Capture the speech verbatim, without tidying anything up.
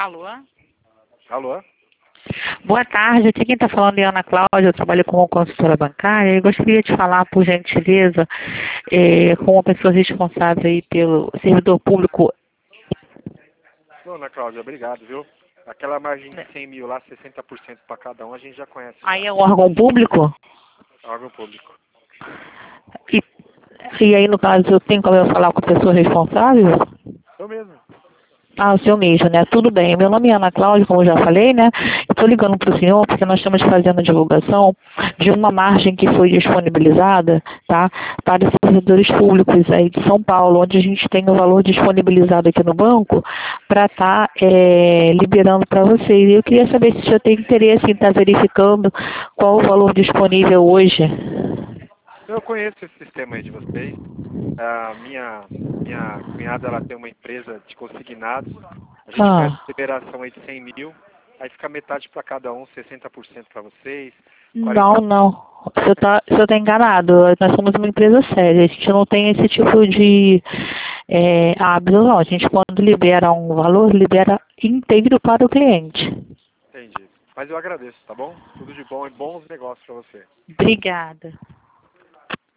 Alô? Alô? Boa tarde, aqui quem está falando é Ana Cláudia, eu trabalho como consultora bancária e gostaria de falar, por gentileza, é, com uma pessoa responsável aí pelo servidor público. Dona Cláudia, obrigado, viu? Aquela margem de cem mil lá, sessenta por cento para cada um, a gente já conhece. Aí Já. é um órgão público? Órgão público. E, e aí, no caso, eu tenho como eu falar com a pessoa responsável? Eu mesmo. Ah, o senhor mesmo, né? Tudo bem. Meu nome é Ana Cláudia, como eu já falei, né? Estou ligando para o senhor porque nós estamos fazendo a divulgação de uma margem que foi disponibilizada, tá? Para servidores públicos aí de São Paulo, onde a gente tem o valor disponibilizado aqui no banco para estar tá, é, liberando para vocês. E eu queria saber se o senhor tem interesse em estar tá verificando qual o valor disponível hoje. Eu conheço esse sistema aí de vocês. A minha, minha cunhada, ela tem uma empresa de consignados. A gente faz Ah. liberação aí de cem mil. Aí fica metade para cada um, sessenta por cento para vocês. Não, quarenta por cento. não. O senhor está tá enganado. Nós somos uma empresa séria. A gente não tem esse tipo de é, hábito, não. A gente, quando libera um valor, libera inteiro para o cliente. Entendi. Mas eu agradeço, tá bom? Tudo de bom e bons negócios para você. Obrigada.